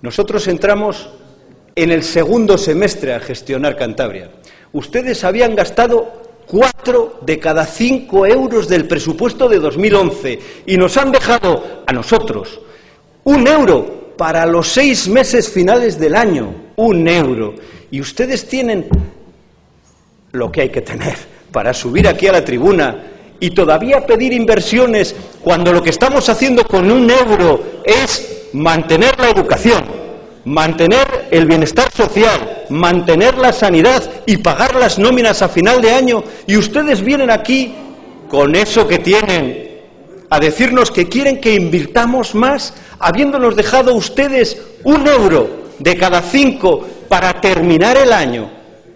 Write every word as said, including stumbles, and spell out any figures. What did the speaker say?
Nosotros entramos en el segundo semestre a gestionar Cantabria. Ustedes habían gastado cuatro de cada cinco euros del presupuesto de dos mil once y nos han dejado a nosotros un euro para los seis meses finales del año, un euro. Y ustedes tienen lo que hay que tener para subir aquí a la tribuna y todavía pedir inversiones cuando lo que estamos haciendo con un euro es mantener la educación, mantener el bienestar social, mantener la sanidad y pagar las nóminas a final de año, y ustedes vienen aquí con eso que tienen a decirnos que quieren que invirtamos más, habiéndonos dejado ustedes un euro de cada cinco para terminar el año.